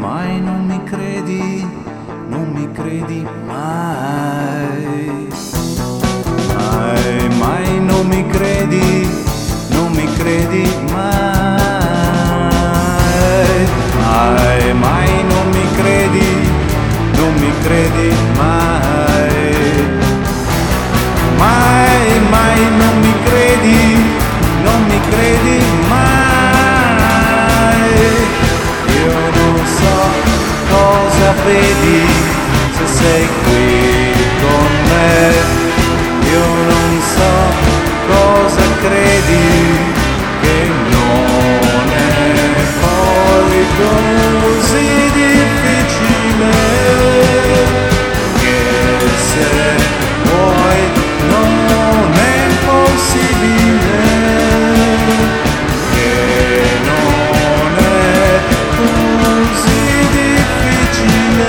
mai non mi credi, non mi credi mai. Mai, mai non mi credi, non mi credi mai. Mai, mai non mi credi, non mi credi mai. Mai, mai non mi credi, non mi credi mai. Io non so cosa vedi se sei qui con me. Io non so cosa credi, che non è poi così difficile, che se vuoi non è possibile, che non è così difficile,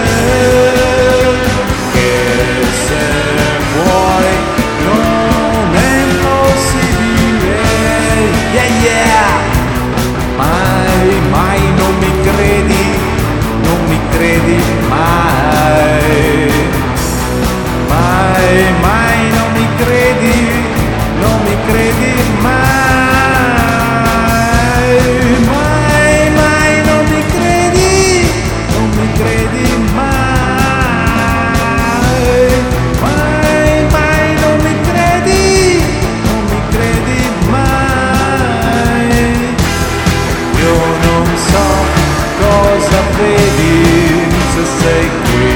che se vuoi non è possibile. Yeah, yeah. Mai, mai non mi credi, non mi credi mai. Mai, mai non mi credi, non mi credi mai. Mai, mai non mi credi, non mi credi mai. Mai, mai non mi credi, non mi credi mai. Io non so cosa vedi se sei qui